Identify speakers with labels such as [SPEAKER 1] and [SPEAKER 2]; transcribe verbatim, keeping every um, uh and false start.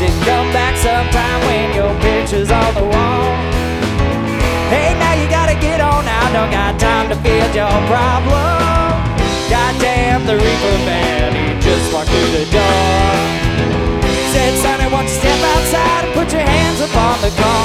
[SPEAKER 1] said come back sometime when your picture's on the wall. Hey, now you gotta get on out, don't got time to field your problem. Goddamn, the reefer man, he just walked through the door. Said, sonny, won't you step outside and put your hands up on the car?